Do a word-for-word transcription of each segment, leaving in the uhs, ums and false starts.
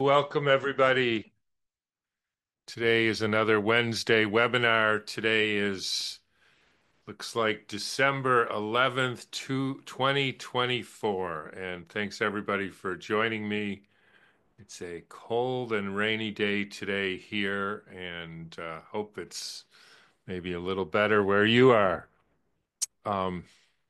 Welcome, everybody. Today is another Wednesday webinar. Today is, looks like December eleventh, twenty twenty-four. And thanks, everybody, for joining me. It's a cold and rainy day today here, and uh, hope it's maybe a little better where you are. Um,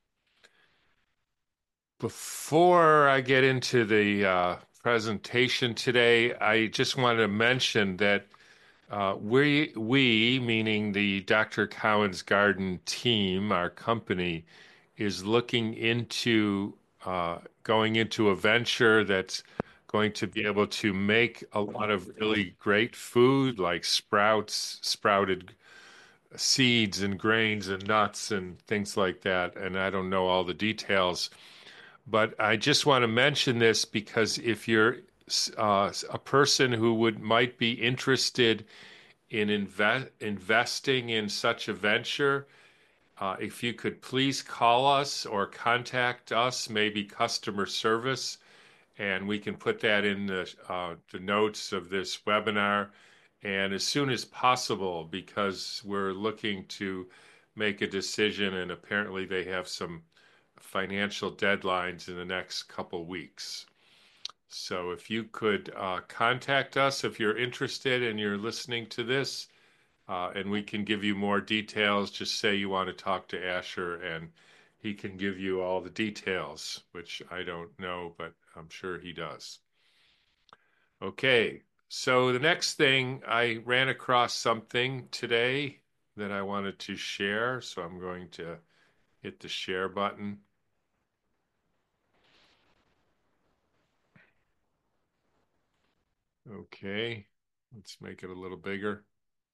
Before I get into the uh, presentation today, I just want to mention that Uh, we, we, meaning the Doctor Cowan's Garden team, our company, is looking into uh, going into a venture that's going to be able to make a lot of really great food like sprouts, sprouted seeds and grains and nuts and things like that. And I don't know all the details, but I just want to mention this because if you're uh, a person who would might be interested in invest, investing in such a venture, uh, if you could please call us or contact us, maybe customer service, and we can put that in the, uh, the notes of this webinar. And as soon as possible, because we're looking to make a decision, and apparently they have some financial deadlines in the next couple weeks. So if you could uh, contact us if you're interested and you're listening to this, uh, and we can give you more details. Just say you want to talk to Asher, and he can give you all the details, which I don't know, but I'm sure he does. Okay, so the next thing, I ran across something today that I wanted to share, so I'm going to hit the share button. Okay, let's make it a little bigger.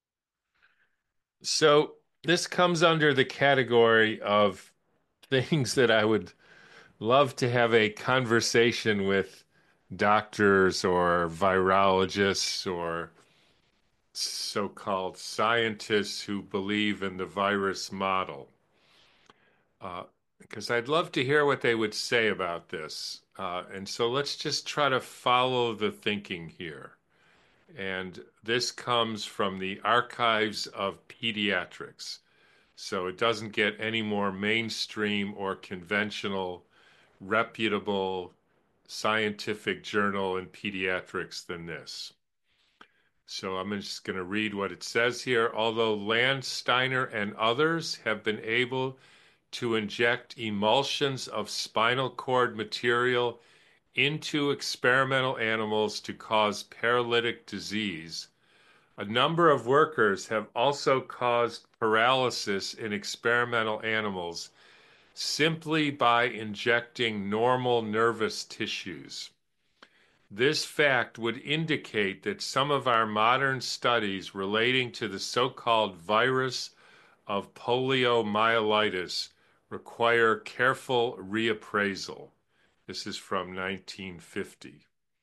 So this comes under the category of things that I would love to have a conversation with doctors or virologists or so-called scientists who believe in the virus model. Uh, because I'd love to hear what they would say about this. Uh, and so let's just try to follow the thinking here. And this comes from the Archives of Pediatrics. So it doesn't get any more mainstream or conventional, reputable scientific journal in pediatrics than this. So I'm just going to read what it says here. Although Landsteiner and others have been able to inject emulsions of spinal cord material into experimental animals to cause paralytic disease, a number of workers have also caused paralysis in experimental animals simply by injecting normal nervous tissues. This fact would indicate that some of our modern studies relating to the so-called virus of poliomyelitis require careful reappraisal. This is from nineteen fifty.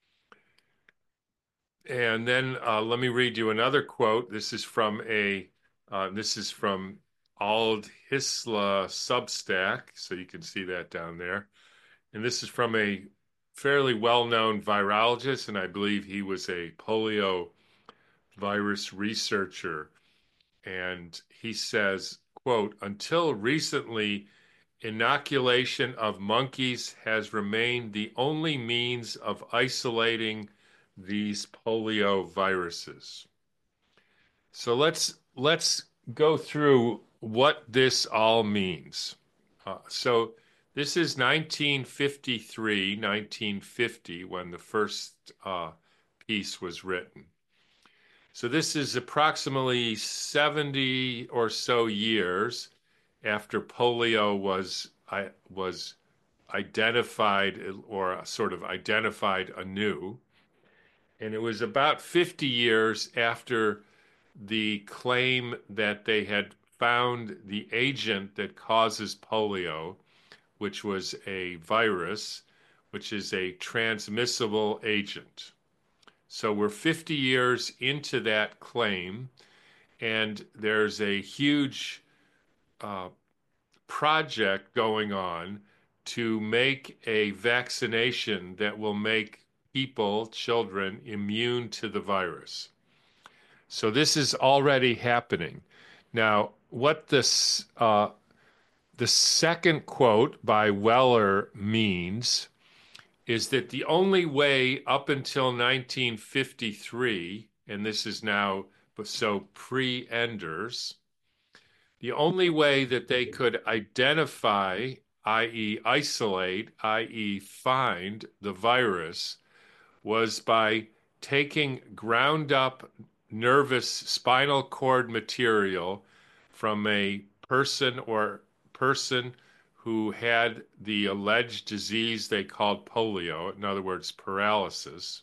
And then uh, let me read you another quote. This is from a uh, this is from Ald Hisla Substack, so you can see that down there. And this is from a fairly well-known virologist, and I believe he was a polio virus researcher. And he says, quote, until recently, inoculation of monkeys has remained the only means of isolating these polio viruses. So let's let's go through what this all means. Uh, so this is nineteen fifty-three, nineteen fifty when the first uh, piece was written. So this is approximately seventy or so years after polio was I was identified or sort of identified anew. And it was about fifty years after the claim that they had found the agent that causes polio, which was a virus, which is a transmissible agent. So we're fifty years into that claim, and there's a huge uh, project going on to make a vaccination that will make people, children, immune to the virus. So this is already happening. Now, what this uh, the second quote by Weller means is that the only way up until nineteen fifty-three, and this is now so pre-Enders, the only way that they could identify, that is isolate, that is find the virus, was by taking ground up nervous spinal cord material from a person or person who had the alleged disease they called polio, in other words, paralysis.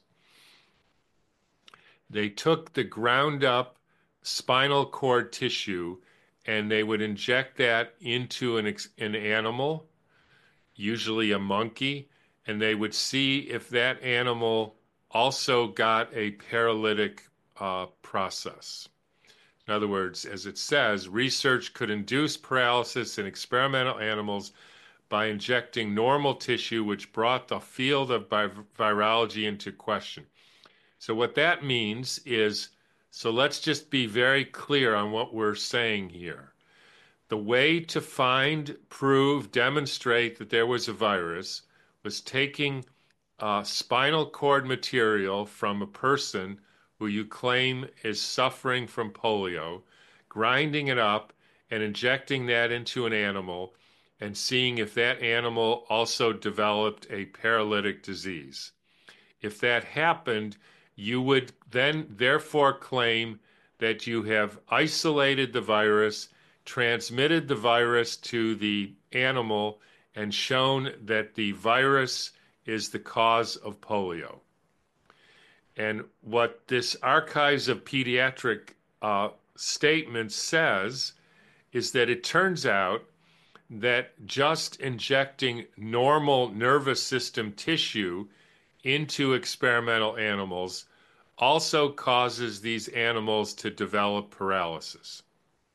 They took the ground up spinal cord tissue and they would inject that into an, an animal, usually a monkey, and they would see if that animal also got a paralytic uh, process. In other words, as it says, research could induce paralysis in experimental animals by injecting normal tissue, which brought the field of virology into question. So what that means is, so let's just be very clear on what we're saying here. The way to find, prove, demonstrate that there was a virus was taking uh, spinal cord material from a person who you claim is suffering from polio, grinding it up and injecting that into an animal and seeing if that animal also developed a paralytic disease. If that happened, you would then therefore claim that you have isolated the virus, transmitted the virus to the animal, and shown that the virus is the cause of polio. And what this Archives of Pediatric uh, statement says is that it turns out that just injecting normal nervous system tissue into experimental animals also causes these animals to develop paralysis.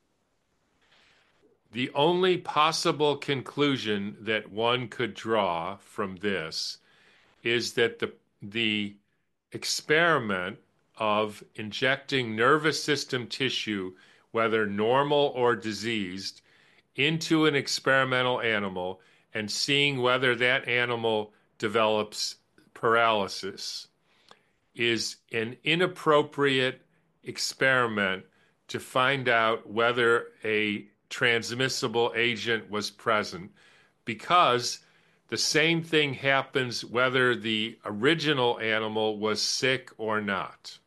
The only possible conclusion that one could draw from this is that the, the experiment of injecting nervous system tissue, whether normal or diseased, into an experimental animal and seeing whether that animal develops paralysis is an inappropriate experiment to find out whether a transmissible agent was present, because the same thing happens whether the original animal was sick or not.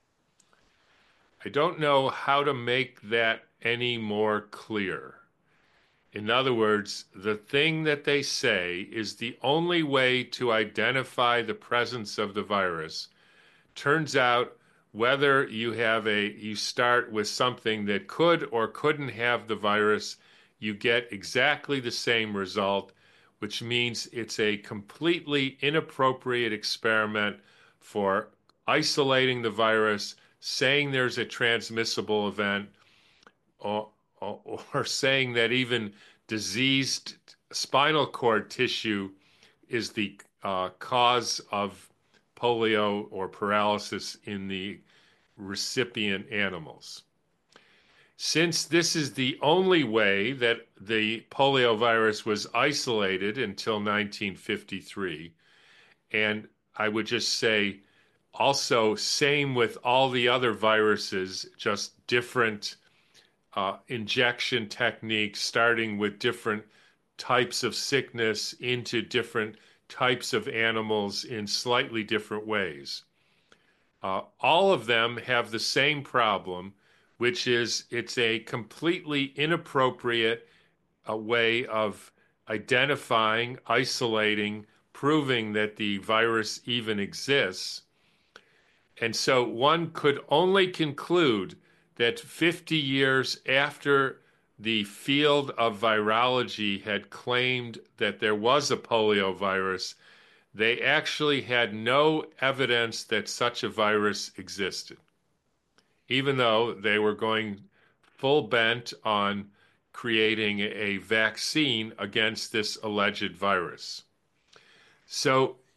I don't know how to make that any more clear. In other words, the thing that they say is the only way to identify the presence of the virus turns out whether you have a you start with something that could or couldn't have the virus, you get exactly the same result, which means it's a completely inappropriate experiment for isolating the virus, saying there's a transmissible event, or, or, or saying that even diseased spinal cord tissue is the uh, cause of polio or paralysis in the recipient animals. Since this is the only way that the polio virus was isolated until nineteen fifty-three, and I would just say also same with all the other viruses, just different uh, injection techniques, starting with different types of sickness into different types of animals in slightly different ways. Uh, all of them have the same problem, which is it's a completely inappropriate uh, way of identifying, isolating, proving that the virus even exists. And so one could only conclude that fifty years after the field of virology had claimed that there was a polio virus, they actually had no evidence that such a virus existed, even though they were going full bent on creating a vaccine against this alleged virus. So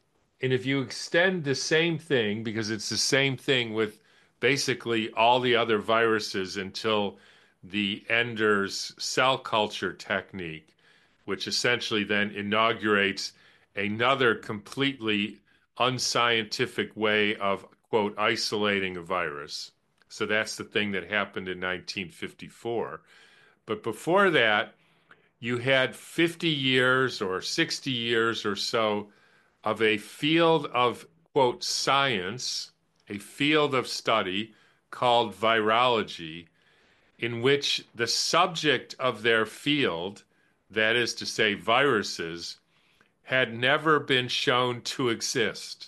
And if you extend the same thing, because it's the same thing with basically all the other viruses until the Ender's cell culture technique, which essentially then inaugurates another completely unscientific way of, quote, isolating a virus. So that's the thing that happened in nineteen fifty-four. But before that, you had fifty years or sixty years or so of a field of, quote, science, a field of study called virology, in which the subject of their field, that is to say, viruses, had never been shown to exist.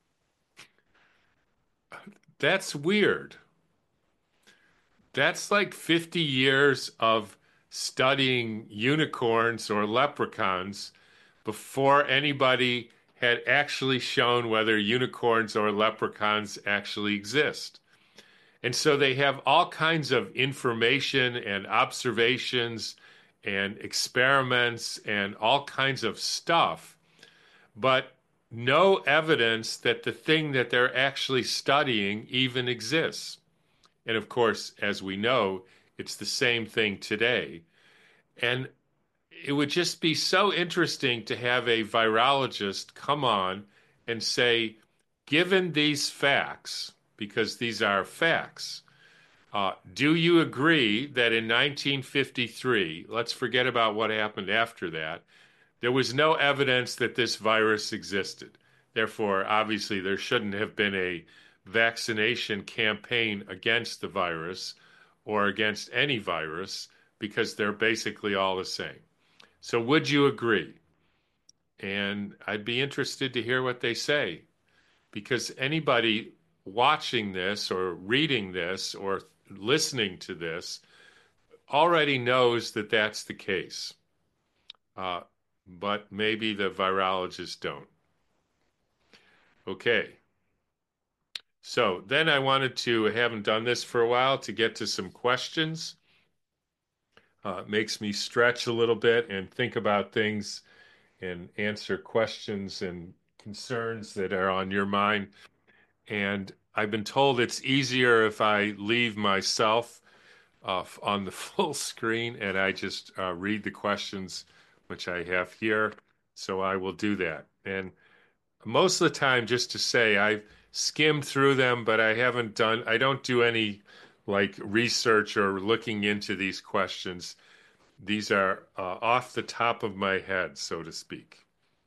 That's weird. That's like fifty years of studying unicorns or leprechauns before anybody had actually shown whether unicorns or leprechauns actually exist. And so they have all kinds of information and observations and experiments and all kinds of stuff, but no evidence that the thing that they're actually studying even exists. And of course, as we know, it's the same thing today. And it would just be so interesting to have a virologist come on and say, given these facts, because these are facts, uh, do you agree that in nineteen fifty-three, let's forget about what happened after that, there was no evidence that this virus existed. Therefore, obviously, there shouldn't have been a vaccination campaign against the virus or against any virus because they're basically all the same. So, would you agree? And I'd be interested to hear what they say because anybody watching this or reading this or listening to this already knows that that's the case. Uh, but maybe the virologists don't. Okay. So then I wanted to, I haven't done this for a while, to get to some questions. Uh, it makes me stretch a little bit and think about things and answer questions and concerns that are on your mind. And I've been told it's easier if I leave myself uh, on the full screen and I just uh, read the questions, which I have here. So I will do that. And most of the time, just to say, I've skimmed through them, but I haven't done, I don't do any like research or looking into these questions. These are uh, off the top of my head, so to speak.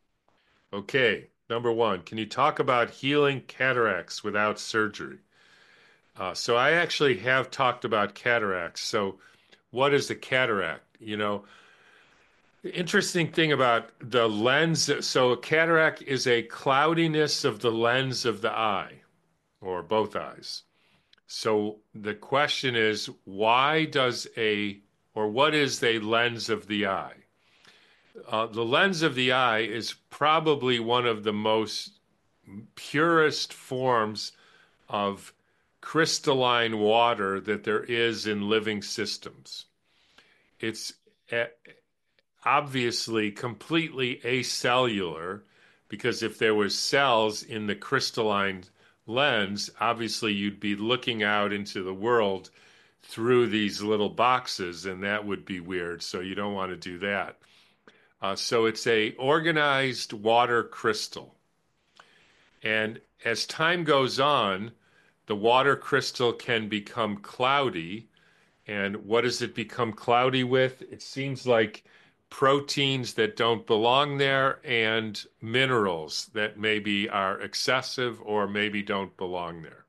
Okay, number one, can you talk about healing cataracts without surgery? Uh, so I actually have talked about cataracts. So what is a cataract? You know, the interesting thing about the lens, so a cataract is a cloudiness of the lens of the eye or both eyes. So the question is, why does a, or what is the lens of the eye? Uh, the lens of the eye is probably one of the most purest forms of crystalline water that there is in living systems. It's obviously completely acellular because if there was cells in the crystalline lens, obviously you'd be looking out into the world through these little boxes, and that would be weird. So you don't want to do that. Uh, so it's a organized water crystal. And as time goes on, the water crystal can become cloudy. And what does it become cloudy with? It seems like proteins that don't belong there and minerals that maybe are excessive or maybe don't belong there.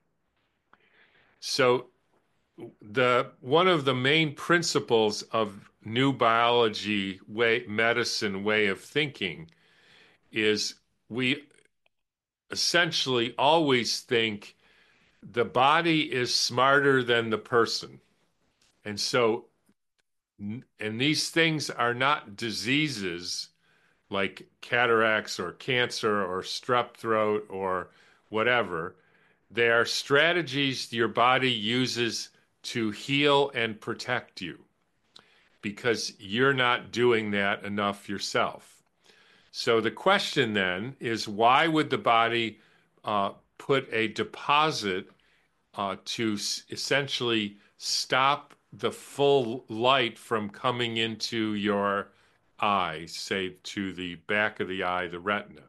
So the one of the main principles of new biology way medicine way of thinking is we essentially always think the body is smarter than the person. And so and these things are not diseases like cataracts or cancer or strep throat or whatever. They are strategies your body uses to heal and protect you because you're not doing that enough yourself. So the question then is, why would the body uh, put a deposit uh, to s- essentially stop the full light from coming into your eye, say to the back of the eye, the retina?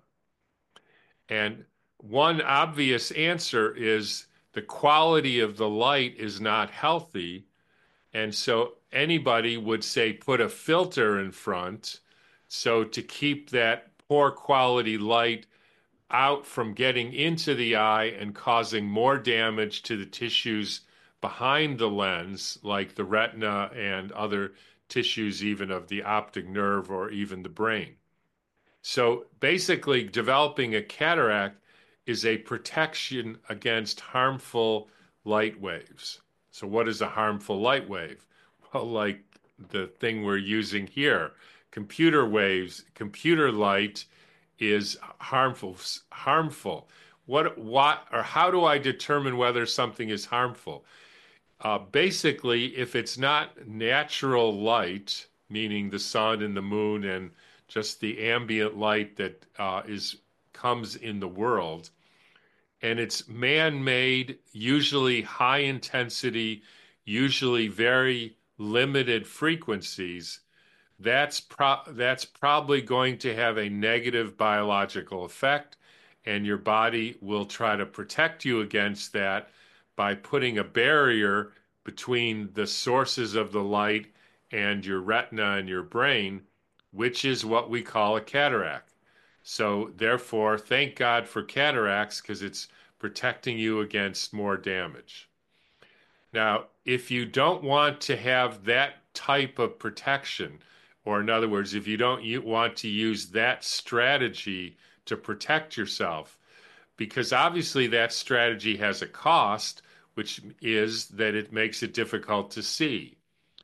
And one obvious answer is the quality of the light is not healthy. And so anybody would say put a filter in front. So to keep that poor quality light out from getting into the eye and causing more damage to the tissues behind the lens, like the retina and other tissues, even of the optic nerve or even the brain. So basically, developing a cataract is a protection against harmful light waves. So, what is a harmful light wave? Well, like the thing we're using here, computer waves, computer light is harmful. Harmful. What, what, or how do I determine whether something is harmful? Uh, basically, if it's not natural light, meaning the sun and the moon and just the ambient light that uh, is comes in the world, and it's man-made, usually high intensity, usually very limited frequencies, that's pro that's probably going to have a negative biological effect, and your body will try to protect you against that by putting a barrier between the sources of the light and your retina and your brain, which is what we call a cataract. So therefore, thank God for cataracts because it's protecting you against more damage. Now, if you don't want to have that type of protection, or in other words, if you don't you want to use that strategy to protect yourself, because obviously that strategy has a cost, which is that it makes it difficult to see.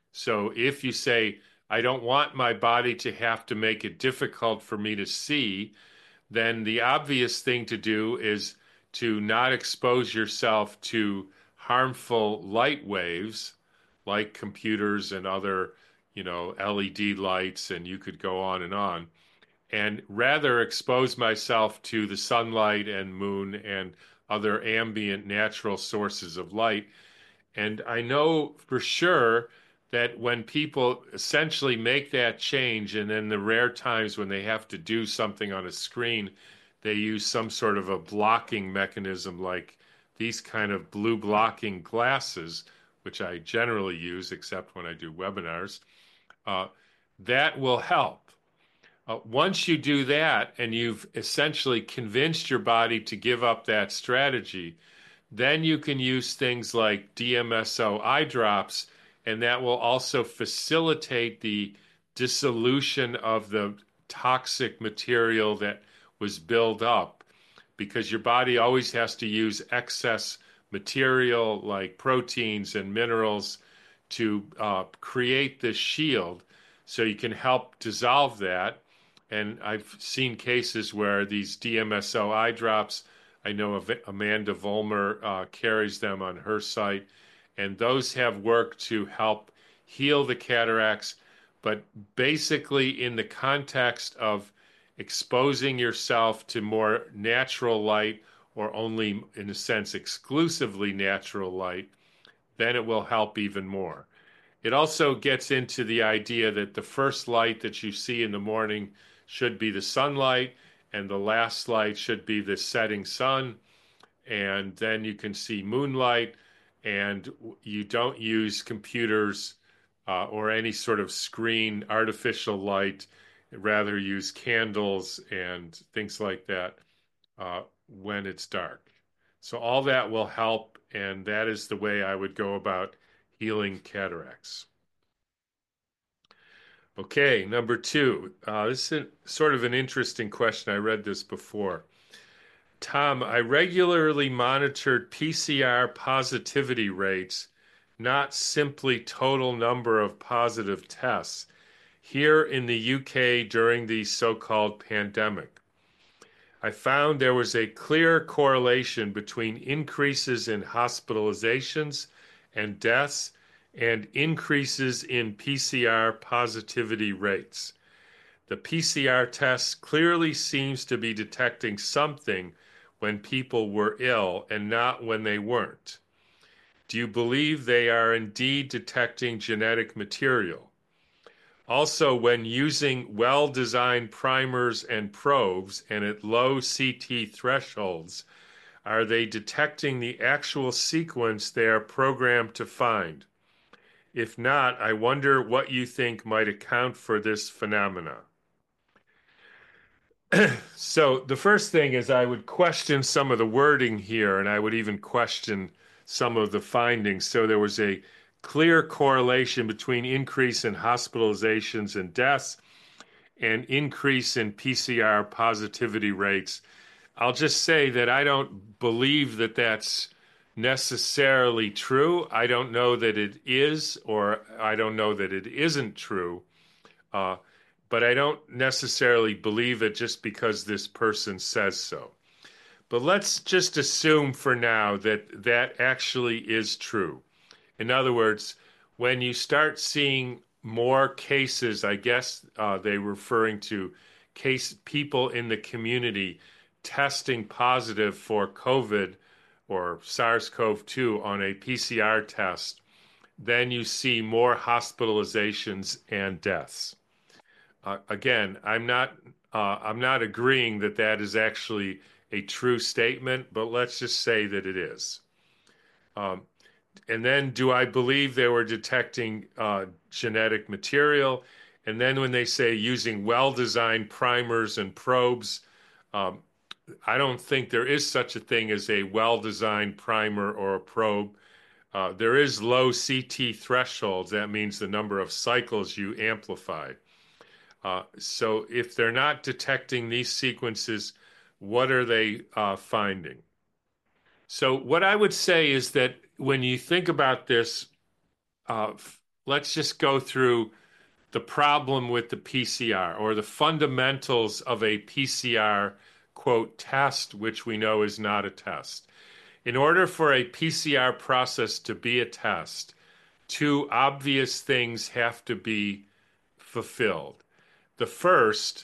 So if you say, I don't want my body to have to make it difficult for me to see, then the obvious thing to do is to not expose yourself to harmful light waves like computers and other, you know, L E D lights, and you could go on and on, and rather expose myself to the sunlight and moon and other ambient natural sources of light. And I know for sure that when people essentially make that change, and then the rare times when they have to do something on a screen, they use some sort of a blocking mechanism like these kind of blue blocking glasses, which I generally use except when I do webinars, uh, that will help. Uh, once you do that and you've essentially convinced your body to give up that strategy, then you can use things like D M S O eye drops, and that will also facilitate the dissolution of the toxic material that was built up, because your body always has to use excess material like proteins and minerals to uh, create this shield so you can help dissolve that. And I've seen cases where these D M S O eye drops, I know of Amanda Vollmer uh, carries them on her site, and those have worked to help heal the cataracts. But basically, in the context of exposing yourself to more natural light, or only, in a sense, exclusively natural light, then it will help even more. It also gets into the idea that the first light that you see in the morning should be the sunlight, and the last light should be the setting sun. And then you can see moonlight, and you don't use computers uh, or any sort of screen artificial light, rather use candles and things like that uh, when it's dark. So all that will help, and that is the way I would go about healing cataracts. Okay, number two. Uh, this is a, sort of an interesting question. I read this before. Tom, I regularly monitored P C R positivity rates, not simply total number of positive tests, here in the U K during the so-called pandemic. I found there was a clear correlation between increases in hospitalizations and deaths and increases in P C R positivity rates. The P C R test clearly seems to be detecting something when people were ill and not when they weren't. Do you believe they are indeed detecting genetic material? Also, when using well-designed primers and probes and at low C T thresholds, are they detecting the actual sequence they are programmed to find? If not, I wonder what you think might account for this phenomena. So the first thing is I would question some of the wording here, and I would even question some of the findings. So there was a clear correlation between increase in hospitalizations and deaths and increase in P C R positivity rates. I'll just say that I don't believe that that's necessarily true. I don't know that it is, or I don't know that it isn't true. Uh, but I don't necessarily believe it just because this person says so. But let's just assume for now that that actually is true. In other words, when you start seeing more cases, I guess uh, they're referring to case people in the community testing positive for COVID or SARS-CoV two on a P C R test, then you see more hospitalizations and deaths. Uh, again, I'm not uh, I'm not agreeing that that is actually a true statement, but let's just say that it is. Um, and then, do I believe they were detecting uh, genetic material? And then, when they say using well-designed primers and probes, um, I don't think there is such a thing as a well-designed primer or a probe. Uh, there is low C T thresholds. That means the number of cycles you amplify. Uh, so if they're not detecting these sequences, what are they uh, finding? So what I would say is that when you think about this, uh, let's just go through the problem with the P C R or the fundamentals of a P C R, quote, test, which we know is not a test. In order for a P C R process to be a test, two obvious things have to be fulfilled. The first,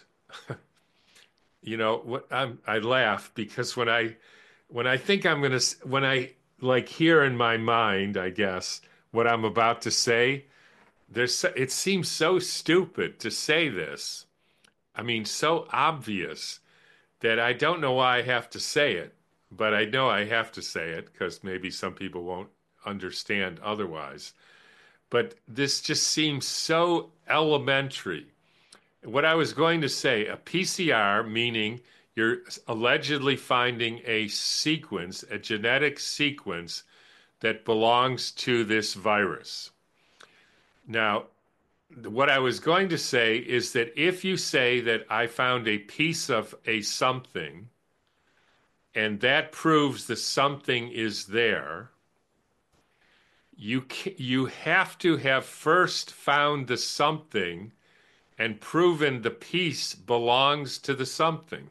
you know, what I'm, I laugh because when I when I think I'm gonna when I like hear in my mind, I guess, what I'm about to say, there's it seems so stupid to say this. I mean, so obvious that I don't know why I have to say it, but I know I have to say it because maybe some people won't understand otherwise. But this just seems so elementary. What I was going to say, a P C R, meaning you're allegedly finding a sequence, a genetic sequence that belongs to this virus. Now, what I was going to say is that if you say that I found a piece of a something and that proves the something is there, you you have to have first found the something and proven the piece belongs to the something.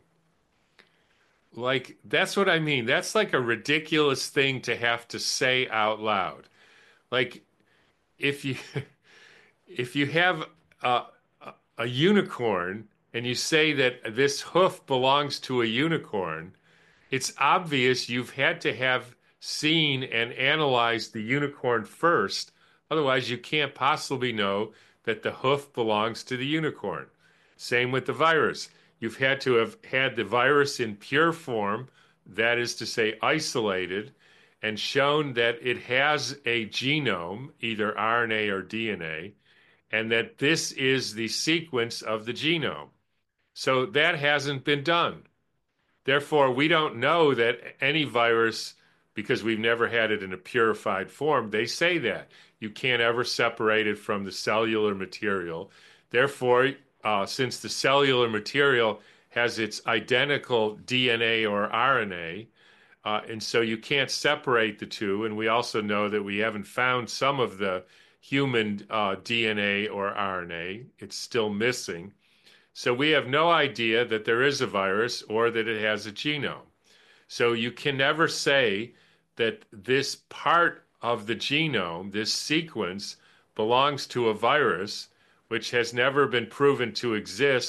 Like, that's what I mean. That's like a ridiculous thing to have to say out loud. Like, if you if you have a, a, a unicorn and you say that this hoof belongs to a unicorn, it's obvious you've had to have seen and analyzed the unicorn first. Otherwise, you can't possibly know that the hoof belongs to the unicorn. Same with the virus. You've had to have had the virus in pure form, that is to say, isolated, and shown that it has a genome, either R N A or D N A, and that this is the sequence of the genome. So that hasn't been done. Therefore, we don't know that any virus, because we've never had it in a purified form, they say that. You can't ever separate it from the cellular material. Therefore, uh, since the cellular material has its identical D N A or R N A, uh, and so you can't separate the two, and we also know that we haven't found some of the human uh, D N A or R N A. It's still missing. So we have no idea that there is a virus or that it has a genome. So you can never say that this part of the genome, this sequence, belongs to a virus, which has never been proven to exist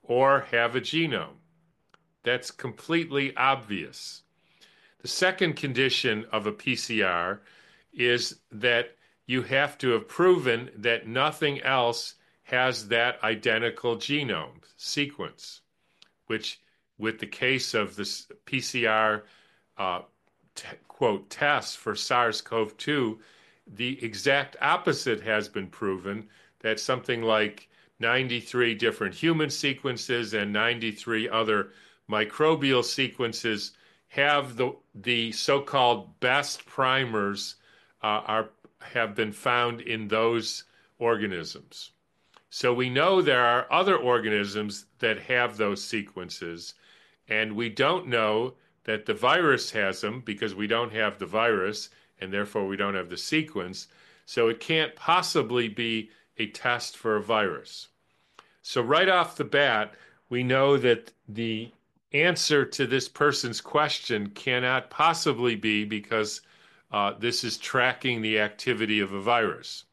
or have a genome. That's completely obvious. The second condition of a P C R is that you have to have proven that nothing else has that identical genome sequence, which, with the case of this P C R uh, t- quote test for SARS-CoV two, the exact opposite has been proven, that something like ninety-three different human sequences and ninety-three other microbial sequences have the the so-called best primers uh, are have been found in those organisms. So we know there are other organisms that have those sequences, and we don't know that the virus has them because we don't have the virus, and therefore we don't have the sequence. So it can't possibly be a test for a virus. So right off the bat, we know that the answer to this person's question cannot possibly be because uh, this is tracking the activity of a virus.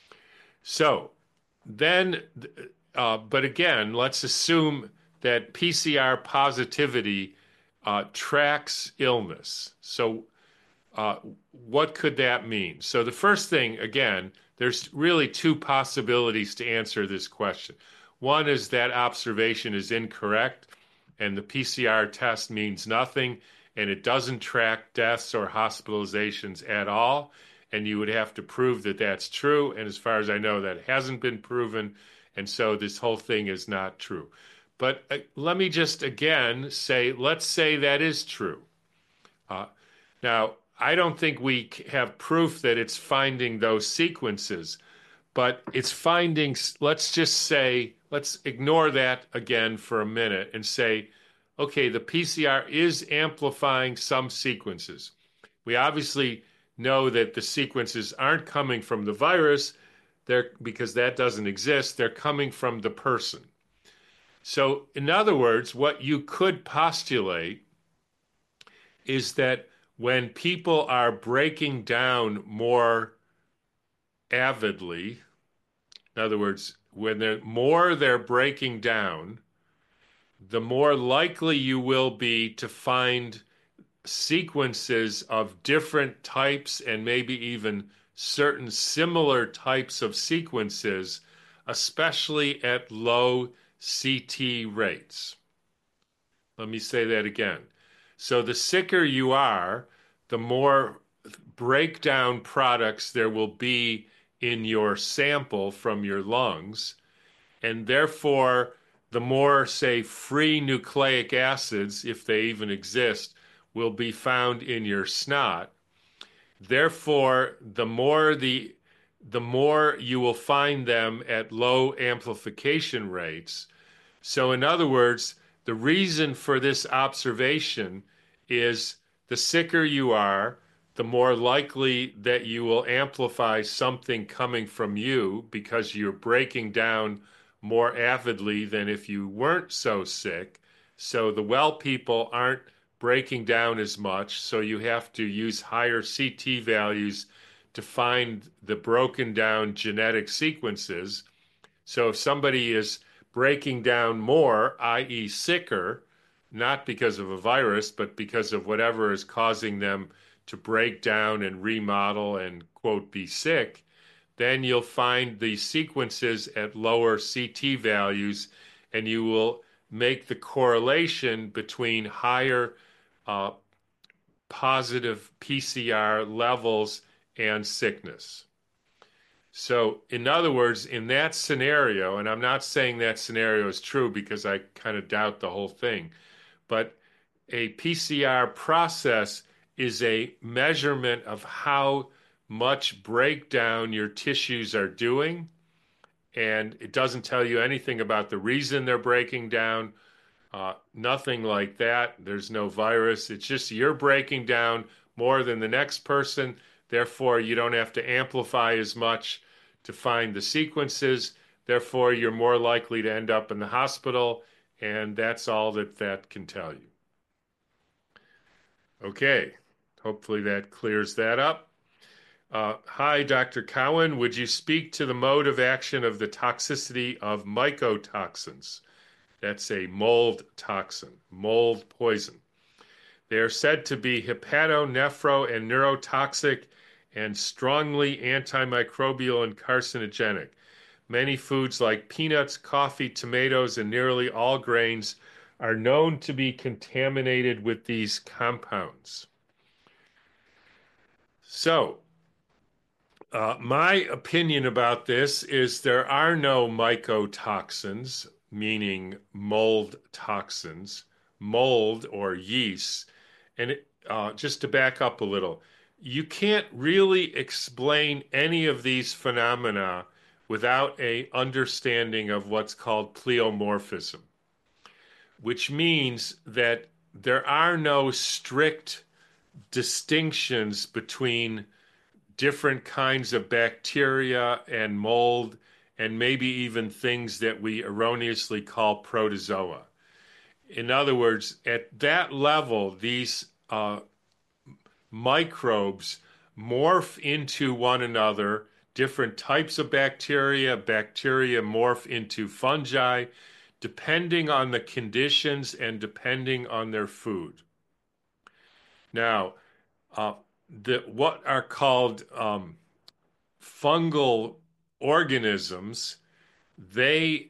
So then, uh, but again, let's assume that P C R positivity uh, tracks illness. So, uh, what could that mean? So, the first thing, again, there's really two possibilities to answer this question. One is that observation is incorrect, and the P C R test means nothing, and it doesn't track deaths or hospitalizations at all. And you would have to prove that that's true. And as far as I know, that hasn't been proven. And so this whole thing is not true. But uh, let me just again say, let's say that is true. Uh, now, I don't think we have proof that it's finding those sequences, but it's finding, let's just say, let's ignore that again for a minute and say, okay, the P C R is amplifying some sequences. We obviously know that the sequences aren't coming from the virus, they're, because that doesn't exist, they're coming from the person. So, in other words, what you could postulate is that when people are breaking down more avidly, in other words, when they're more they're breaking down, the more likely you will be to find sequences of different types and maybe even certain similar types of sequences, especially at low C T rates. Let me say that again. So the sicker you are, the more breakdown products there will be in your sample from your lungs, and therefore the more, say, free nucleic acids, if they even exist, will be found in your snot. Therefore, the more the the more you will find them at low amplification rates. So in other words, the reason for this observation is the sicker you are, the more likely that you will amplify something coming from you because you're breaking down more avidly than if you weren't so sick. So the well people aren't breaking down as much, so you have to use higher C T values to find the broken down genetic sequences. So if somebody is breaking down more, that is sicker, not because of a virus, but because of whatever is causing them to break down and remodel and, quote, be sick, then you'll find the sequences at lower C T values, and you will make the correlation between higher uh, positive P C R levels and sickness. So, in other words, in that scenario, and I'm not saying that scenario is true because I kind of doubt the whole thing, but a P C R process is a measurement of how much breakdown your tissues are doing. And it doesn't tell you anything about the reason they're breaking down, uh, nothing like that. There's no virus. It's just you're breaking down more than the next person. Therefore, you don't have to amplify as much to find the sequences. Therefore, you're more likely to end up in the hospital. And that's all that that can tell you. Okay. Hopefully that clears that up. Uh, hi, Doctor Cowan. Would you speak to the mode of action of the toxicity of mycotoxins? That's a mold toxin, mold poison. They are said to be hepato, nephro, and neurotoxic and strongly antimicrobial and carcinogenic. Many foods like peanuts, coffee, tomatoes, and nearly all grains are known to be contaminated with these compounds. So, uh, my opinion about this is there are no mycotoxins, meaning mold toxins, mold or yeast. And it, uh, just to back up a little, you can't really explain any of these phenomena without a understanding of what's called pleomorphism, which means that there are no strict distinctions between different kinds of bacteria and mold, and maybe even things that we erroneously call protozoa. In other words, at that level, these uh, microbes morph into one another. Different types of bacteria, bacteria morph into fungi, depending on the conditions and depending on their food. Now, uh, the, what are called um, fungal organisms, they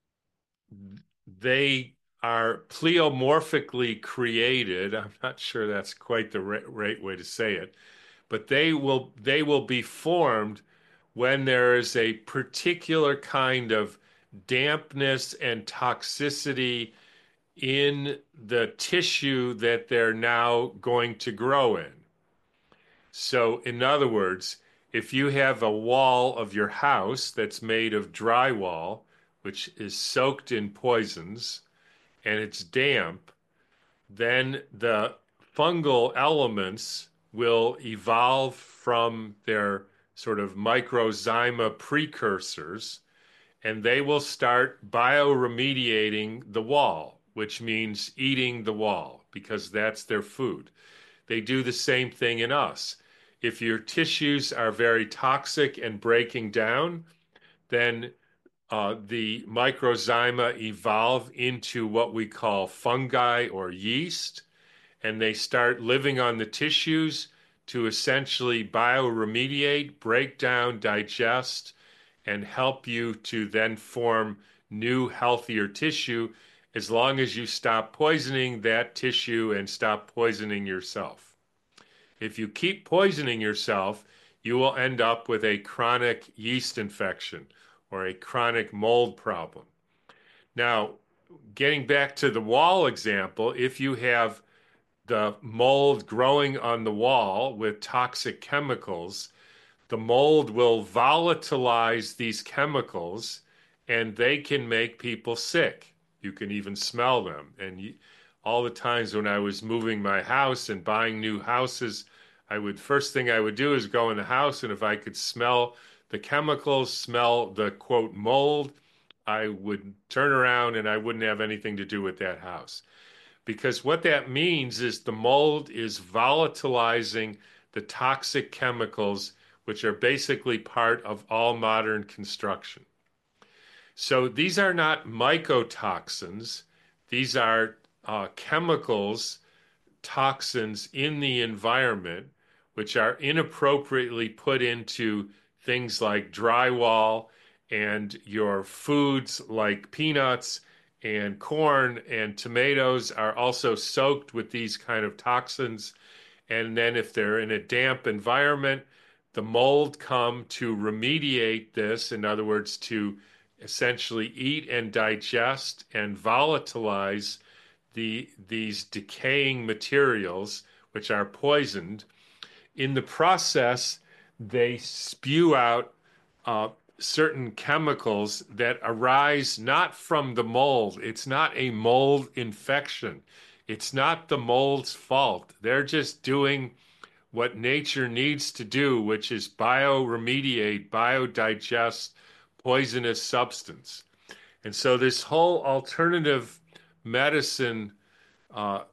they are pleomorphically created. I'm not sure that's quite the right, right way to say it, but they will they will be formed when there is a particular kind of dampness and toxicity in the tissue that they're now going to grow in. So, in other words, if you have a wall of your house that's made of drywall, which is soaked in poisons, and it's damp, then the fungal elements will evolve from their sort of microzyma precursors, and they will start bioremediating the wall, which means eating the wall because that's their food. They do the same thing in us. If your tissues are very toxic and breaking down, then uh, the microzyma evolve into what we call fungi or yeast, and they start living on the tissues to essentially bioremediate, break down, digest, and help you to then form new, healthier tissue as long as you stop poisoning that tissue and stop poisoning yourself. If you keep poisoning yourself, you will end up with a chronic yeast infection or a chronic mold problem. Now, getting back to the wall example, if you have the mold growing on the wall with toxic chemicals, the mold will volatilize these chemicals and they can make people sick. You can even smell them. And you, all the times when I was moving my house and buying new houses, I would first thing I would do is go in the house, and if I could smell the chemicals, smell the quote mold, I would turn around and I wouldn't have anything to do with that house. Because what that means is the mold is volatilizing the toxic chemicals, which are basically part of all modern construction. So these are not mycotoxins. These are uh, chemicals, toxins in the environment, which are inappropriately put into things like drywall, and your foods like peanuts and corn and tomatoes are also soaked with these kind of toxins. And then if they're in a damp environment, the mold come to remediate this, in other words, to essentially eat and digest and volatilize the these decaying materials, which are poisoned. In the process, they spew out uh, certain chemicals that arise not from the mold. It's not a mold infection. It's not the mold's fault. They're just doing what nature needs to do, which is bioremediate, biodigest poisonous substance. And so this whole alternative medicine uh,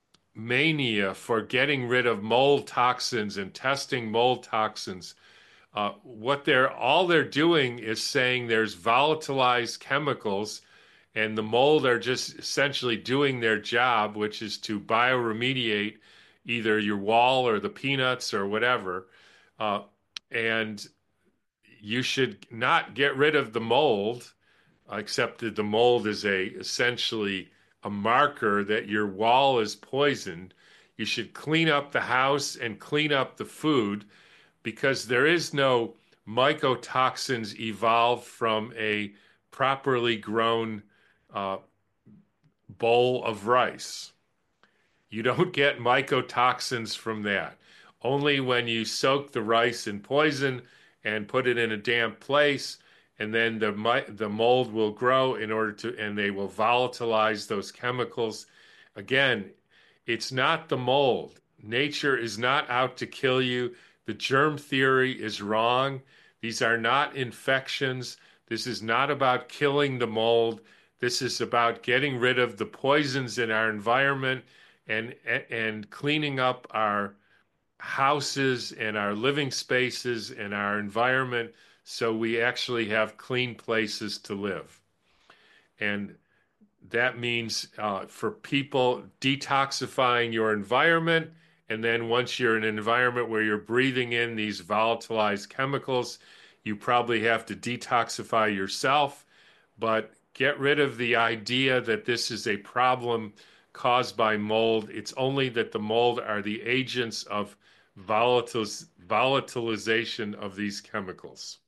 mania for getting rid of mold toxins and testing mold toxins, uh, what they're all they're doing is saying there's volatilized chemicals, and the mold are just essentially doing their job, which is to bioremediate either your wall or the peanuts or whatever. Uh, and you should not get rid of the mold, except that the mold is a essentially a marker that your wall is poisoned. You should clean up the house and clean up the food because there is no mycotoxins evolved from a properly grown uh, bowl of rice. You don't get mycotoxins from that. Only when you soak the rice in poison and put it in a damp place, and then the the mold will grow in order to, and they will volatilize those chemicals. Again, it's not the mold. Nature is not out to kill you. The germ theory is wrong. These are not infections. This is not about killing the mold. This is about getting rid of the poisons in our environment and and cleaning up our houses and our living spaces and our environment so we actually have clean places to live. And that means uh, for people detoxifying your environment. And then once you're in an environment where you're breathing in these volatilized chemicals, you probably have to detoxify yourself. But get rid of the idea that this is a problem caused by mold. It's only that the mold are the agents of volatilis- volatilization of these chemicals.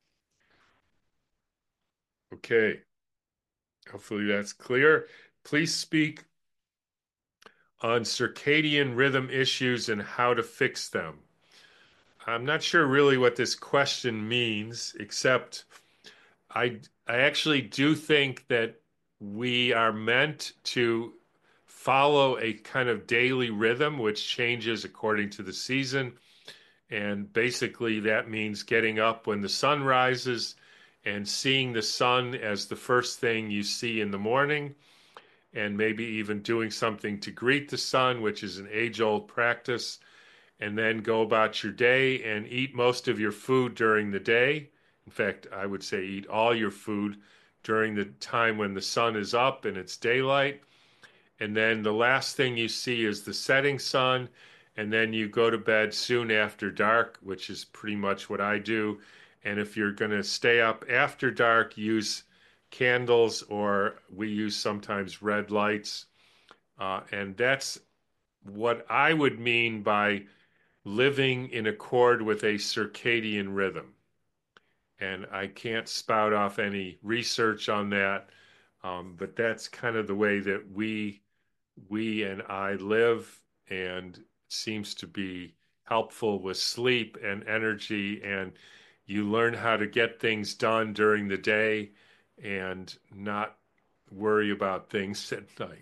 Okay, hopefully that's clear. Please speak on circadian rhythm issues and how to fix them. I'm not sure really what this question means, except I I actually do think that we are meant to follow a kind of daily rhythm which changes according to the season. And basically that means getting up when the sun rises and seeing the sun as the first thing you see in the morning, and maybe even doing something to greet the sun, which is an age-old practice, and then go about your day and eat most of your food during the day. In fact, I would say eat all your food during the time when the sun is up and it's daylight. And then the last thing you see is the setting sun, and then you go to bed soon after dark, which is pretty much what I do. And if you're going to stay up after dark, use candles, or we use sometimes red lights. Uh, and that's what I would mean by living in accord with a circadian rhythm. And I can't spout off any research on that, um, but that's kind of the way that we we and I live, and seems to be helpful with sleep and energy. And you learn how to get things done during the day and not worry about things at night.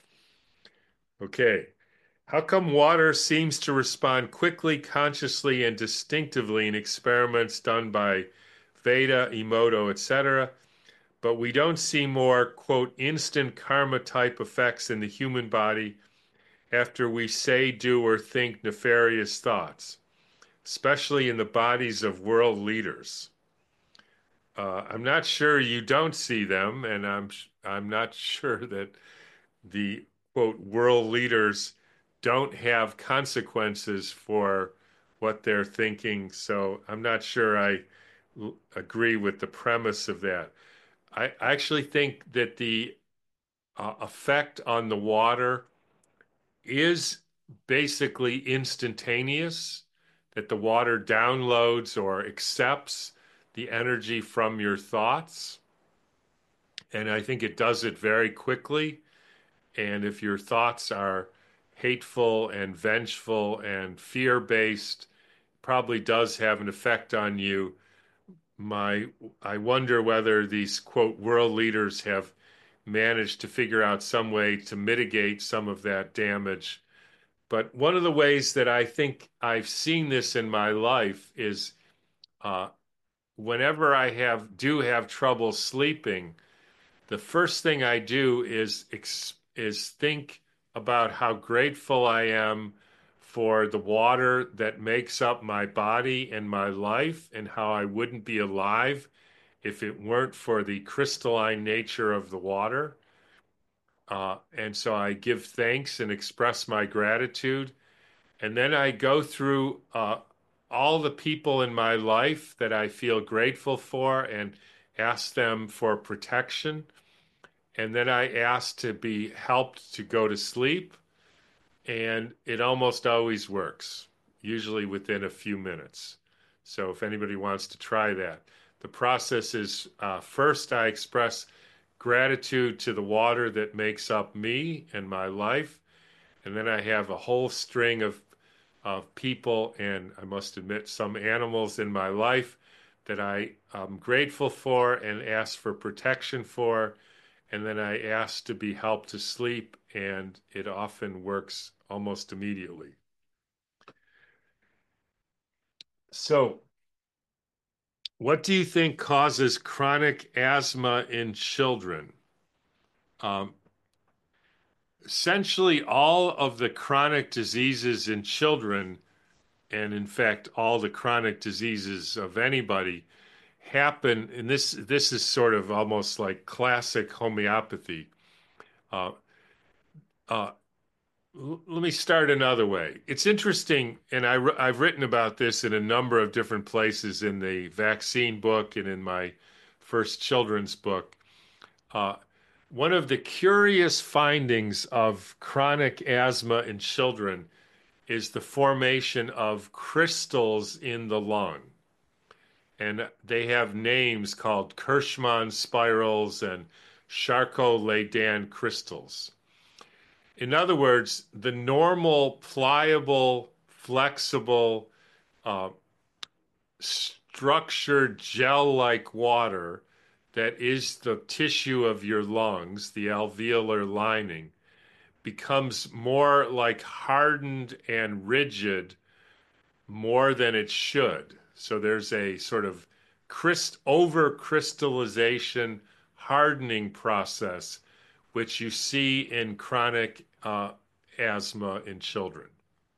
Okay. How come water seems to respond quickly, consciously, and distinctively in experiments done by Veda, Emoto, et cetera, but we don't see more, quote, instant karma type effects in the human body after we say, do, or think nefarious thoughts, especially in the bodies of world leaders? Uh, I'm not sure you don't see them, and I'm I'm not sure that the quote world leaders don't have consequences for what they're thinking. So I'm not sure I l- agree with the premise of that. I actually think that the uh, effect on the water is basically instantaneous, that the water downloads or accepts the energy from your thoughts. And I think it does it very quickly. And if your thoughts are hateful and vengeful and fear-based, probably does have an effect on you. My, I wonder whether these quote world leaders have managed to figure out some way to mitigate some of that damage. But one of the ways that I think I've seen this in my life is uh, whenever I have do have trouble sleeping, the first thing I do is is think about how grateful I am for the water that makes up my body and my life, and how I wouldn't be alive if it weren't for the crystalline nature of the water. Uh, and so I give thanks and express my gratitude. And then I go through uh, all the people in my life that I feel grateful for and ask them for protection. And then I ask to be helped to go to sleep. And it almost always works, usually within a few minutes. So if anybody wants to try that, the process is uh, first I express gratitude to the water that makes up me and my life. And then I have a whole string of, of people, and I must admit, some animals in my life that I am grateful for and ask for protection for. And then I ask to be helped to sleep, and it often works almost immediately. So, what do you think causes chronic asthma in children? Um, Essentially, all of the chronic diseases in children, and in fact, all the chronic diseases of anybody, happen, and this this is sort of almost like classic homeopathy. Uh, uh, Let me start another way. It's interesting, and I, I've written about this in a number of different places in the vaccine book and in my first children's book. Uh, One of the curious findings of chronic asthma in children is the formation of crystals in the lung. And they have names called Kirschmann spirals and Charcot-Leydan crystals. In other words, the normal, pliable, flexible, uh, structured gel-like water that is the tissue of your lungs, the alveolar lining, becomes more like hardened and rigid more than it should. So there's a sort of crystal over crystallization hardening process, which you see in chronic uh, asthma in children.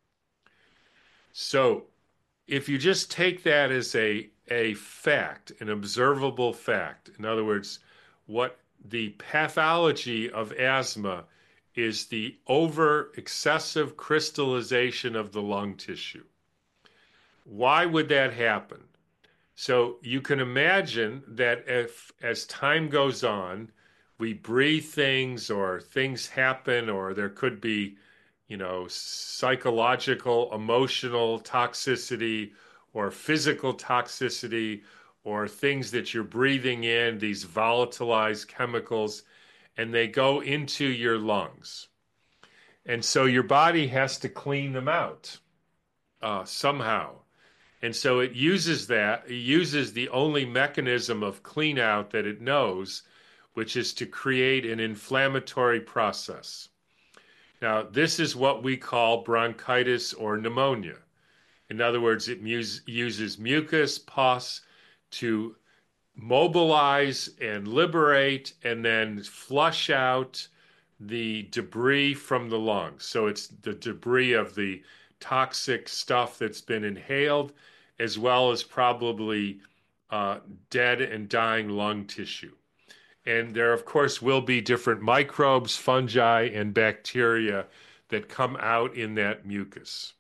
So if you just take that as a, a fact, an observable fact, in other words, what the pathology of asthma is the over excessive crystallization of the lung tissue. Why would that happen? So you can imagine that if, as time goes on, we breathe things or things happen, or there could be, you know, psychological, emotional toxicity or physical toxicity or things that you're breathing in, these volatilized chemicals, and they go into your lungs. And so your body has to clean them out uh, somehow. And so it uses that, it uses the only mechanism of clean out that it knows, which is to create an inflammatory process. Now, this is what we call bronchitis or pneumonia. In other words, it mus- uses mucus, pus to mobilize and liberate and then flush out the debris from the lungs. So it's the debris of the toxic stuff that's been inhaled, as well as probably uh, dead and dying lung tissue. And there, of course, will be different microbes, fungi, and bacteria that come out in that mucus.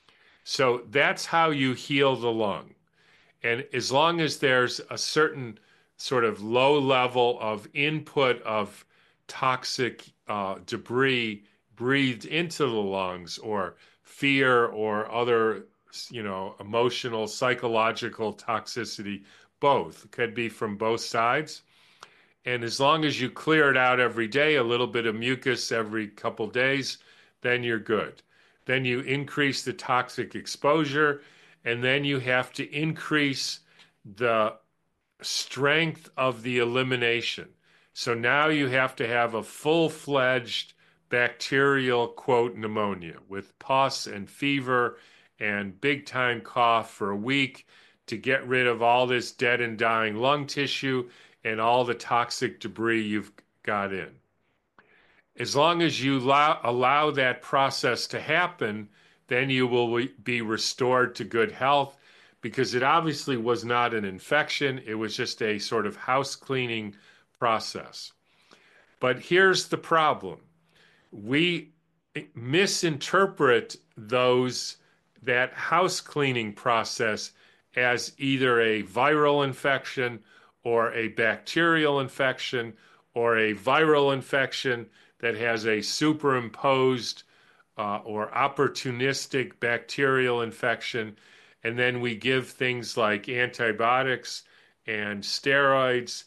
So that's how you heal the lung. And as long as there's a certain sort of low level of input of toxic uh, debris breathed into the lungs, or fear or other, you know, emotional, psychological toxicity, both could be from both sides. And as long as you clear it out every day, a little bit of mucus every couple days, then you're good. Then you increase the toxic exposure, and then you have to increase the strength of the elimination. So now you have to have a full-fledged bacterial, quote, pneumonia with pus and fever and big time cough for a week to get rid of all this dead and dying lung tissue and all the toxic debris you've got in. As long as you allow, allow that process to happen, then you will be restored to good health, because it obviously was not an infection. It was just a sort of house cleaning process. But here's the problem. We misinterpret those that house cleaning process as either a viral infection or a bacterial infection or a viral infection that has a superimposed uh, or opportunistic bacterial infection. And then we give things like antibiotics and steroids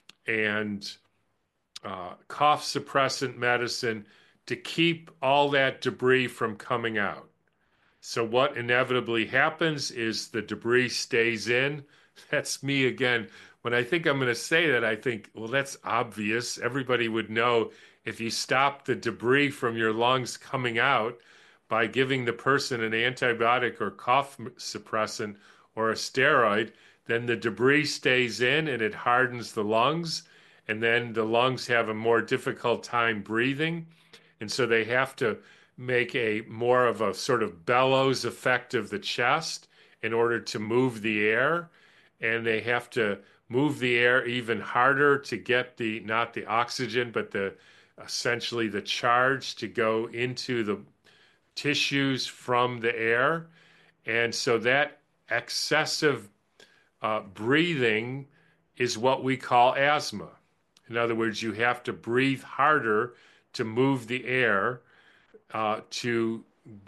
and uh, cough suppressant medicine to keep all that debris from coming out. So, what inevitably happens is the debris stays in. That's me again. When I think I'm going to say that, I think, well, that's obvious. Everybody would know if you stop the debris from your lungs coming out by giving the person an antibiotic or cough suppressant or a steroid, then the debris stays in and it hardens the lungs. And then the lungs have a more difficult time breathing. And so they have to make a more of a sort of bellows effect of the chest in order to move the air. And they have to move the air even harder to get the, not the oxygen, but the essentially the charge to go into the tissues from the air. And so that excessive uh, breathing is what we call asthma. In other words, you have to breathe harder to move the air uh, to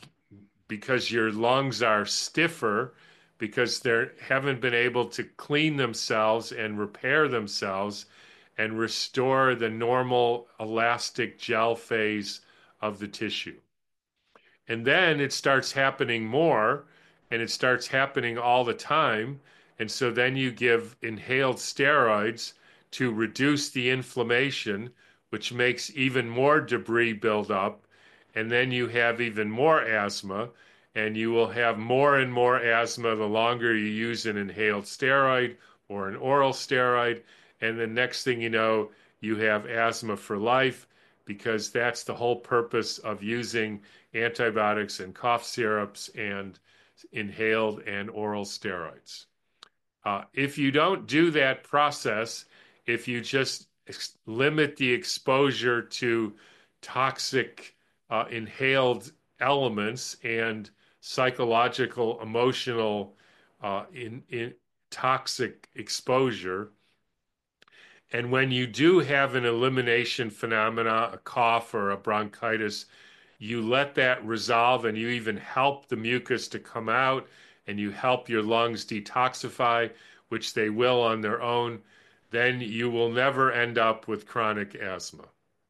because your lungs are stiffer because they haven't been able to clean themselves and repair themselves and restore the normal elastic gel phase of the tissue. And then it starts happening more and it starts happening all the time. And so then you give inhaled steroids to reduce the inflammation, which makes even more debris build up. And then you have even more asthma, and you will have more and more asthma the longer you use an inhaled steroid or an oral steroid. And the next thing you know, you have asthma for life because that's the whole purpose of using antibiotics and cough syrups and inhaled and oral steroids. Uh, if you don't do that process, if you just ex- limit the exposure to toxic uh, inhaled elements and psychological, emotional, uh, in, in toxic exposure, and when you do have an elimination phenomena, a cough or a bronchitis, you let that resolve and you even help the mucus to come out and you help your lungs detoxify, which they will on their own, then you will never end up with chronic asthma.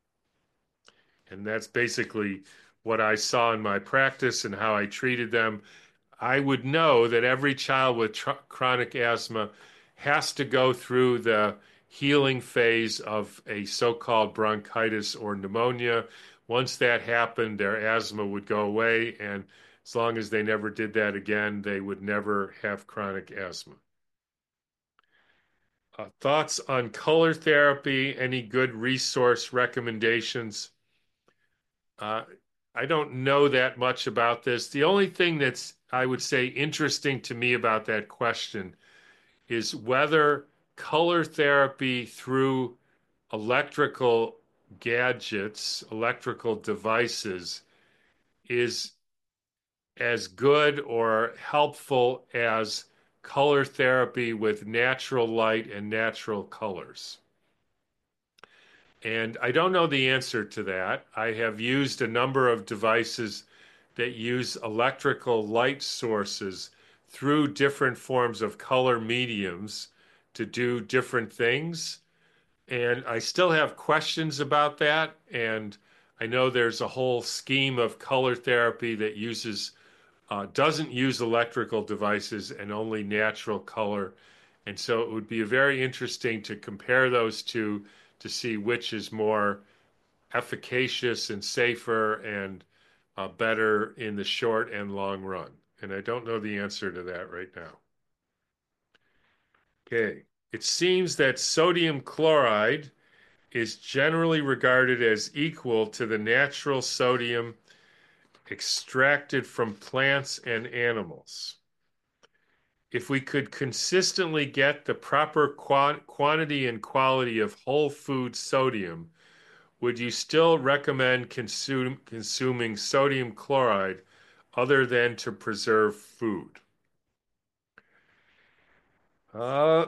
And that's basically what I saw in my practice and how I treated them. I would know that every child with tr- chronic asthma has to go through the healing phase of a so-called bronchitis or pneumonia. Once that happened, their asthma would go away, and as long as they never did that again, they would never have chronic asthma. Uh, thoughts on color therapy? Any good resource recommendations? Uh, I don't know that much about this. The only thing that's, I would say, interesting to me about that question is whether color therapy through electrical gadgets, electrical devices, is as good or helpful as color therapy with natural light and natural colors. And I don't know the answer to that. I have used a number of devices that use electrical light sources through different forms of color mediums to do different things. And I still have questions about that. And I know there's a whole scheme of color therapy that uses uh, doesn't use electrical devices and only natural color. And so it would be very interesting to compare those two to see which is more efficacious and safer and uh, better in the short and long run. And I don't know the answer to that right now. Okay. It seems that sodium chloride is generally regarded as equal to the natural sodium extracted from plants and animals. if we could consistently get the proper quan quantity and quality of whole food sodium, would you still recommend consume, consuming sodium chloride other than to preserve food? Uh,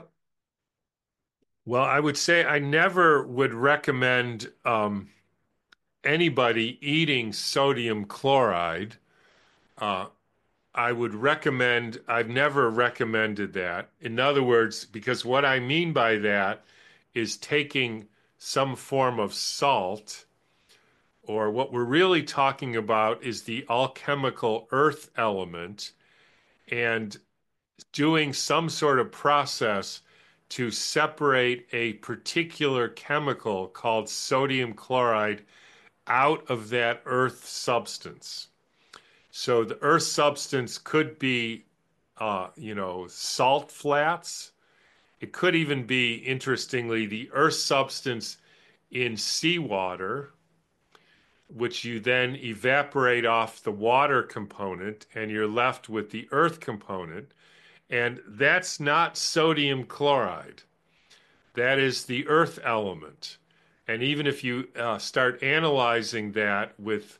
well, I would say I never would recommend um, anybody eating sodium chloride. Uh, I would recommend, I've never recommended that. In other words, because what I mean by that is taking some form of salt, or what we're really talking about is the alchemical earth element, and doing some sort of process to separate a particular chemical called sodium chloride out of that earth substance. So the earth substance could be, uh, you know, salt flats. It could even be, interestingly, the earth substance in seawater, which you then evaporate off the water component, and you're left with the earth component. And that's not sodium chloride. That is the earth element. And even if you uh, start analyzing that with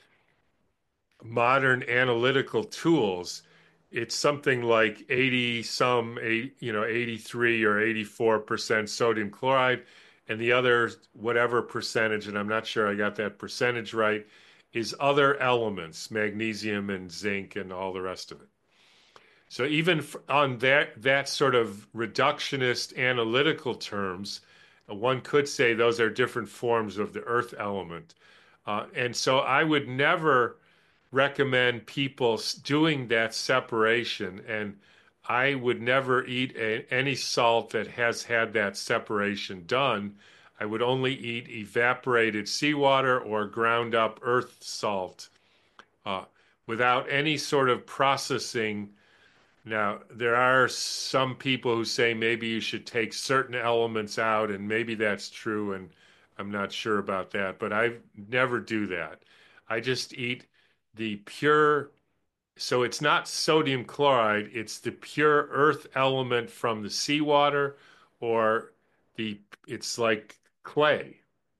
modern analytical tools, it's something like eighty some, eight, you know, eighty-three or eighty-four percent sodium chloride, and the other whatever percentage, and I'm not sure I got that percentage right, is other elements, magnesium and zinc and all the rest of it. So even on that that sort of reductionist analytical terms, uh, one could say those are different forms of the earth element. Uh, and so I would never recommend people doing that separation, and I would never eat a, any salt that has had that separation done. I would only eat evaporated seawater or ground up earth salt uh, without any sort of processing. Now, there are some people who say maybe you should take certain elements out, and maybe that's true, and I'm not sure about that, but I never do that. I just eat the pure, so it's not sodium chloride, it's the pure earth element from the seawater, or the it's like clay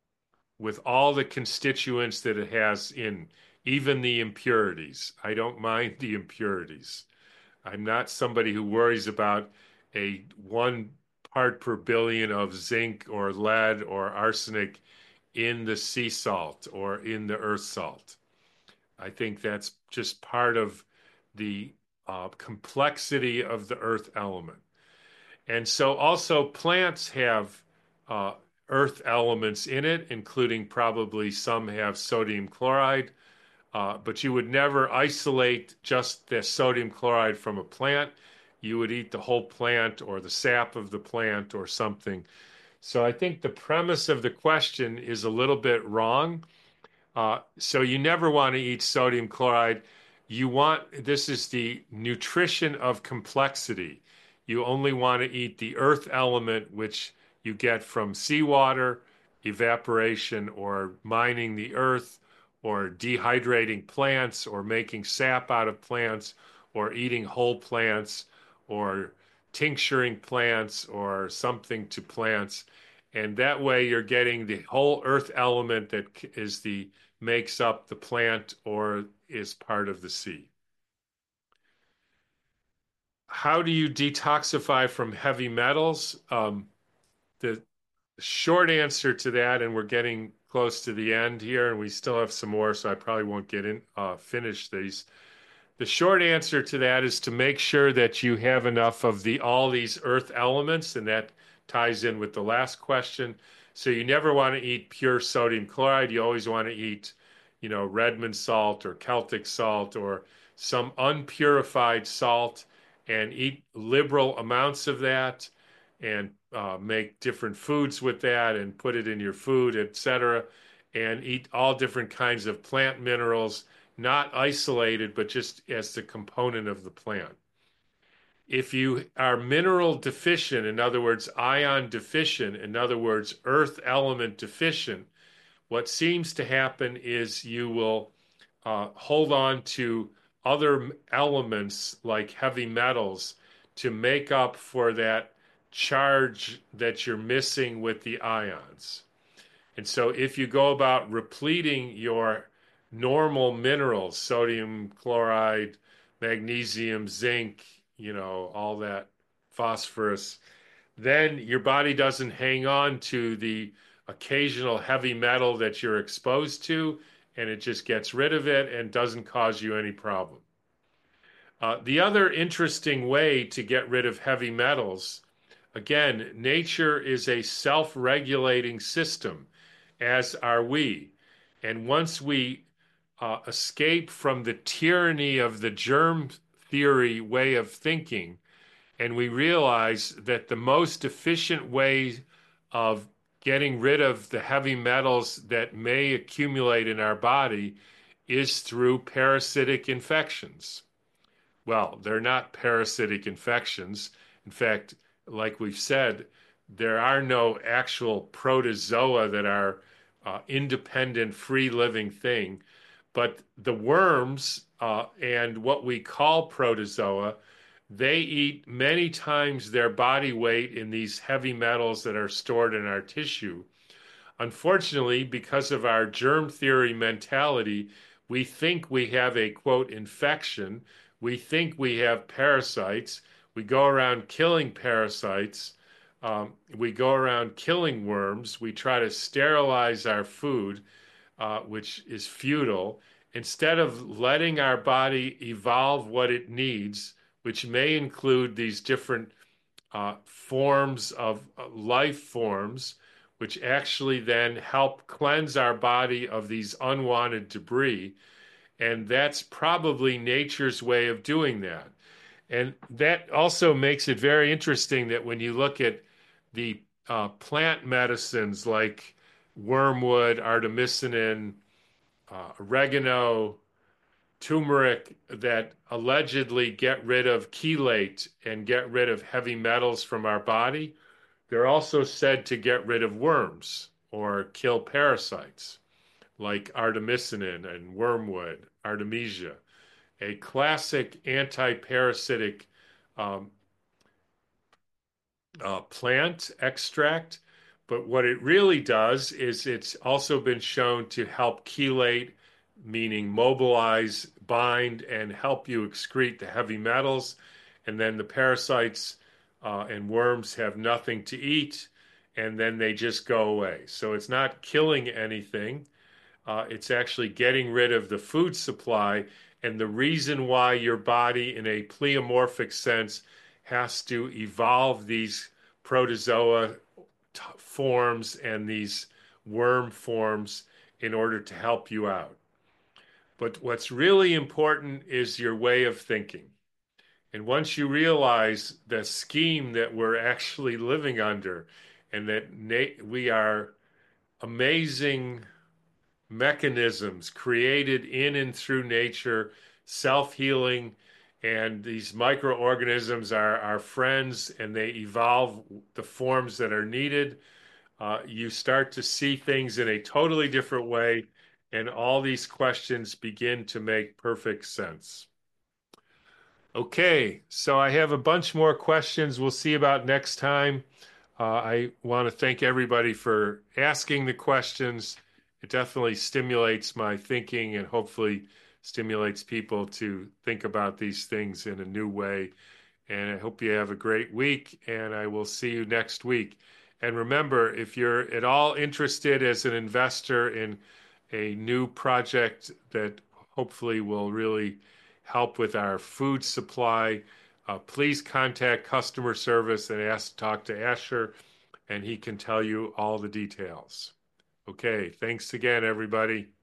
with all the constituents that it has in, even the impurities. I don't mind the impurities. I'm not somebody who worries about a one part per billion of zinc or lead or arsenic in the sea salt or in the earth salt. I think that's just part of the uh, complexity of the earth element. And so also plants have uh, earth elements in it, including probably some have sodium chloride. Uh, but you would never isolate just the sodium chloride from a plant. You would eat the whole plant or the sap of the plant or something. So I think the premise of the question is a little bit wrong. Uh, so you never want to eat sodium chloride. You want, this is the nutrition of complexity. You only want to eat the earth element, which you get from seawater, evaporation, or mining the earth, or dehydrating plants, or making sap out of plants, or eating whole plants, or tincturing plants, or something to plants. And that way you're getting the whole earth element that is the makes up the plant or is part of the seed. How do you detoxify from heavy metals? Um, the short answer to that, and we're getting close to the end here, and we still have some more, so I probably won't get in uh, finish these. The short answer to that is to make sure that you have enough of the all these earth elements, and that ties in with the last question. So you never want to eat pure sodium chloride. You always want to eat, you know, Redmond salt or Celtic salt or some unpurified salt, and eat liberal amounts of that, and uh, make different foods with that and put it in your food, et cetera. And eat all different kinds of plant minerals, not isolated, but just as the component of the plant. If you are mineral deficient, in other words, ion deficient, in other words, earth element deficient, what seems to happen is you will uh, hold on to other elements like heavy metals to make up for that charge that you're missing with the ions. And so if you go about repleting your normal minerals, sodium chloride, magnesium, zinc, you know, all that phosphorus, then your body doesn't hang on to the occasional heavy metal that you're exposed to, and it just gets rid of it and doesn't cause you any problem. Uh, the other interesting way to get rid of heavy metals, again, nature is a self-regulating system, as are we. And once we uh, escape from the tyranny of the germ theory way of thinking, and we realize that the most efficient way of getting rid of the heavy metals that may accumulate in our body is through parasitic infections. Well, they're not parasitic infections. In fact, like we've said, there are no actual protozoa that are uh, independent, free living thing. But the worms uh, and what we call protozoa, they eat many times their body weight in these heavy metals that are stored in our tissue. Unfortunately, because of our germ theory mentality, we think we have a quote infection. We think we have parasites. We go around killing parasites. Um, we go around killing worms. We try to sterilize our food, uh, which is futile. Instead of letting our body evolve what it needs, which may include these different uh, forms of uh, life forms, which actually then help cleanse our body of these unwanted debris. And that's probably nature's way of doing that. And that also makes it very interesting that when you look at the uh, plant medicines like wormwood, artemisinin, uh, oregano, turmeric that allegedly get rid of chelate and get rid of heavy metals from our body, they're also said to get rid of worms or kill parasites like artemisinin and wormwood, artemisia, a classic anti-parasitic um, uh, plant extract. But what it really does is it's also been shown to help chelate, meaning mobilize, bind, and help you excrete the heavy metals. And then the parasites uh, and worms have nothing to eat, and then they just go away. So it's not killing anything. Uh, it's actually getting rid of the food supply. And the reason why your body, in a pleomorphic sense, has to evolve these protozoa t- forms and these worm forms in order to help you out. But what's really important is your way of thinking. And once you realize the scheme that we're actually living under, and that na- we are amazing mechanisms created in and through nature, self-healing, and these microorganisms are our friends and they evolve the forms that are needed, uh, you start to see things in a totally different way, and all these questions begin to make perfect sense. Okay, so I have a bunch more questions we'll see about next time. Uh, I want to thank everybody for asking the questions. It definitely stimulates my thinking and hopefully stimulates people to think about these things in a new way. And I hope you have a great week, and I will see you next week. And remember, if you're at all interested as an investor in a new project that hopefully will really help with our food supply, uh, please contact customer service and ask to talk to Asher, and he can tell you all the details. Okay, thanks again, everybody.